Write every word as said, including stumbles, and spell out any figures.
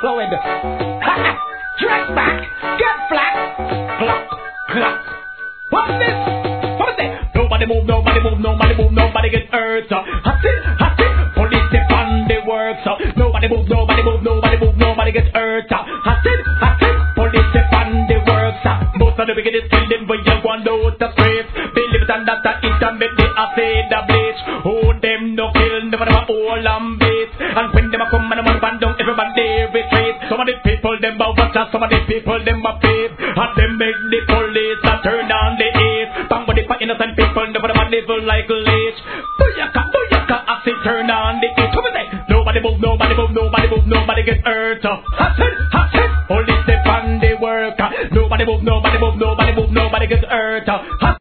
flowing. Dress back, get flat, clap, clap. What's this? What is it? Nobody move, nobody move, nobody move, nobody get hurt. Hot it, hot it. Police step on the work. Nobody move, nobody move, nobody move, nobody get hurt. Hot it, hot it. Police step on the work. Most of the wickedest killing when you want out the streets. Believe it and that it can make the acid the bleach. Oh, them no kill, never never all and beat. And when them a come and a man band down, everybody retreat. Some of the people them a watch and some of the people them a faith. And them make the police a turn on the heat. Bang body for innocent people, never never devil like leech. Booyaka, booyaka, acid turn on the heat. Come on, say, nobody move, nobody move, nobody move, nobody get hurt. Acid, acid, police step on the work. Nobody move, nobody move, nobody move, nobody get hurt.